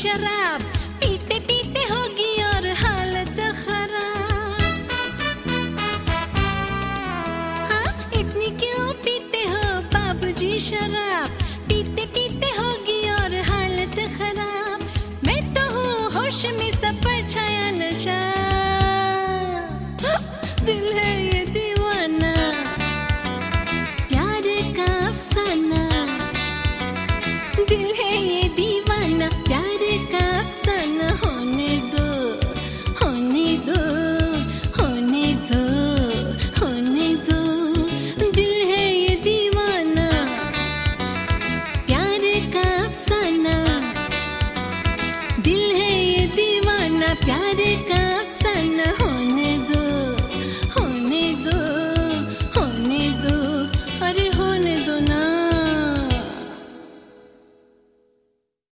शराब पीते पीते होगी और हालत खराब। हाँ, इतनी क्यों पीते हो बाबूजी शराब? पीते पीते होगी और हालत खराब। मैं तो हूँ होश में सब पर छाया नशा। दिल है ये दीवाना, प्यार का अफसाना। दिल है ये दीवाना, प्यार का अफसाना। होने दो, होने दो, होने दो, होने दो। दिल है ये दीवाना, प्यार का अफसाना। दिल है ये दीवाना, प्यार का